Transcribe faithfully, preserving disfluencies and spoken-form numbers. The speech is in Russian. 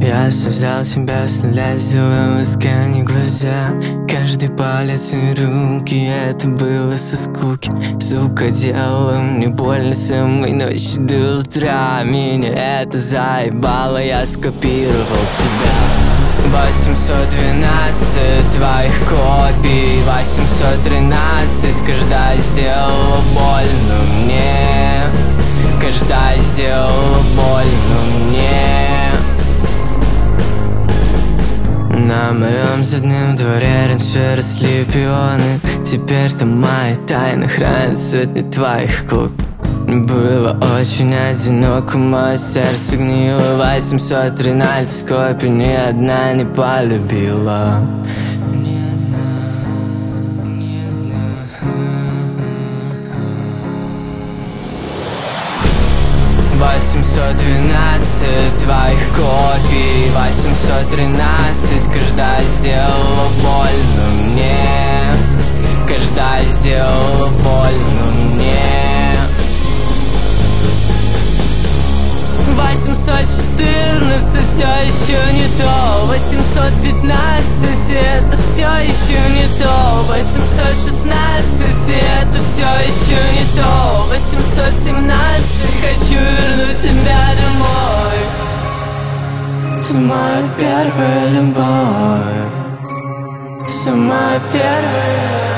Я создал себя с нуля, сделал из ткани глаза. Каждый палец и руки, это было со скуки. Сука, делала мне больно с самой ночи до утра. Меня это заебало, я скопировал тебя. Восемьсот двенадцать твоих копий, восемьсот тринадцать, каждая сделала больно мне. Каждая сделала больно мне. На моем заднем дворе раньше росли пионы. Теперь там мои тайны хранят сотни твоих копий. Было очень одиноко, мое сердце гнило. Восемьсот тринадцать копий, ни одна не полюбила. Восемьсот двенадцать твоих копий, восемьсот тринадцать, каждая сделала больно мне. Каждая сделала больно мне. Восемьсот четырнадцать, все еще не то. Восемьсот пятнадцать, это все еще не то. Восемьсот шестнадцать, это все еще не то. Восемьсот семнадцать, хочу вернуть тебя домой. Самая первая любовь, самая первая.